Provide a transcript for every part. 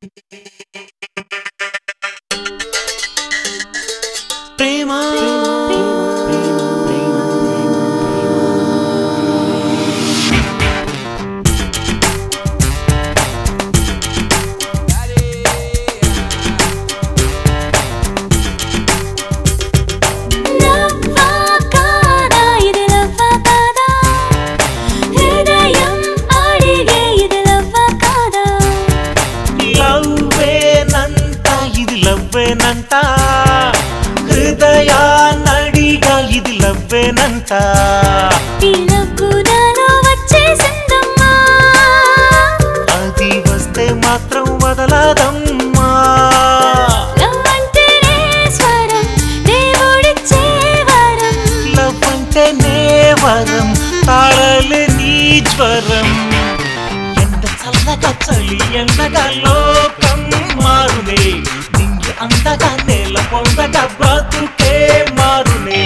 ప్రేమ లవ్వేనంట హృదయాన్నడిగా ఇది లవ్వేనంట అది వస్తే మాత్రం వదలదమ్మా లవ్ అంటేనే వరం తాళలే నీ జ్వరం ఎంత చల్లగా చలి ఎండగా లోకం మారునే అందగా నేల పొందగా బ్రతుకే మారునే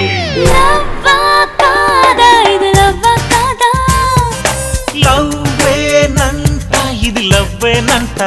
లవ్వేనంట ఇది లవ్వేనంట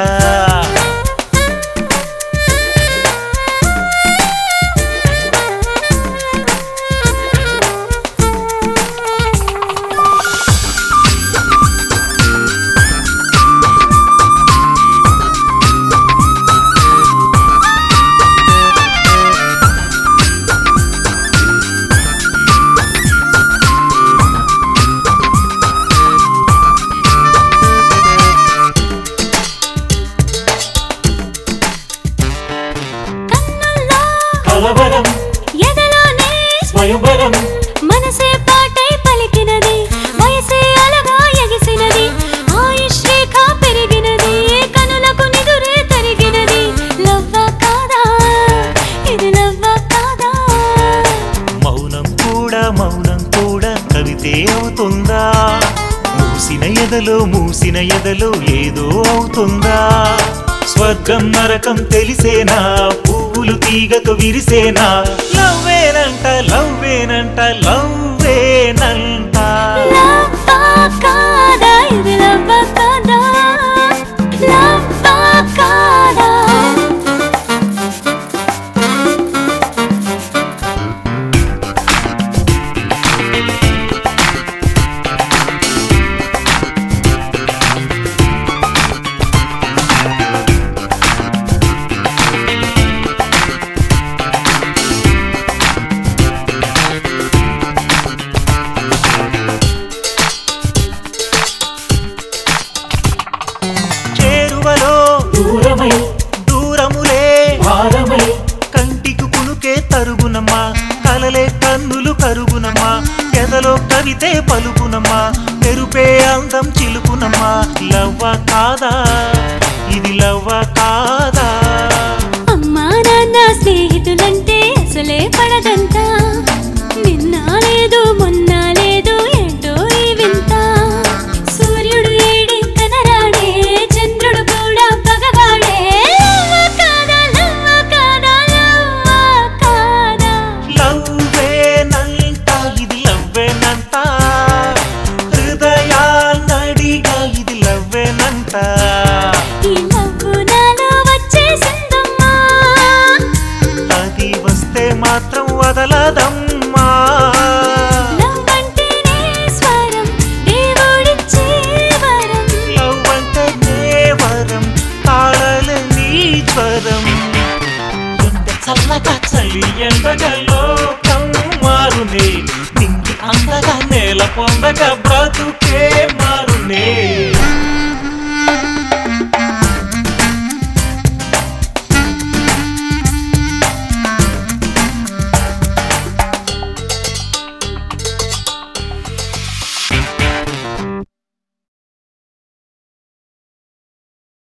కలవరం ఎదలోనే స్వయంవరం మనసే పాటై పలికినది వయసే అలగా ఎగిసినది ఆయుష్ రేఖ పెరిగినది కనులకు నిదురే తరిగినది లవ్వ కాదా ఇది లవ్వ కాదా మౌనం కూడా కవితే అవుతుందా మూసిన ఎదలో ఏదో అవుతుందా స్వర్గం నరకం తెలిసేనా పువ్వులు తీగకు విరిసేనా లవ్వేనంట లవ్వేనంట లవ్వేనంట లవ్వ కాదా ఇది లవ్వ కాదా లవ్వ కాదా దూరములే భారమై కంటికి కునుకే తరుగునమ్మా కలలే కన్నులు కరుగునమ్మా ఎదలో కవితే పలుకునమ్మా మెరుపే అందం చిలుకునమ్మా లవ్వ కాదా ఇది లవ్వ కాదా అమ్మా నాన్న స్నేహితులంటే అసలే పడదంట నిన్న లేదు మొన్న లేదు ఏంటో ఈ వింత సూర్యుడు ఏడి కనరాడే చంద్రుడు కూడా పగవాడే లవ్వ కాదా లవ్వేనంట ఇది లవ్వేనంట హృదయాన్నడిగా ఇది లవ్వేనంట ఈ లవ్వు నాలో వచ్చేసిందమ్మా అది వస్తే మాత్రం వదలదమ్మా లవ్ అంటేనే స్వరం దేవుడిచ్చే వరం లవ్ అంటేనే వరం తాళలే నీ జ్వరం ఎంత చల్లగా చలి ఎండగా లోకం మారునే నింగి అందగా నేల పొందగా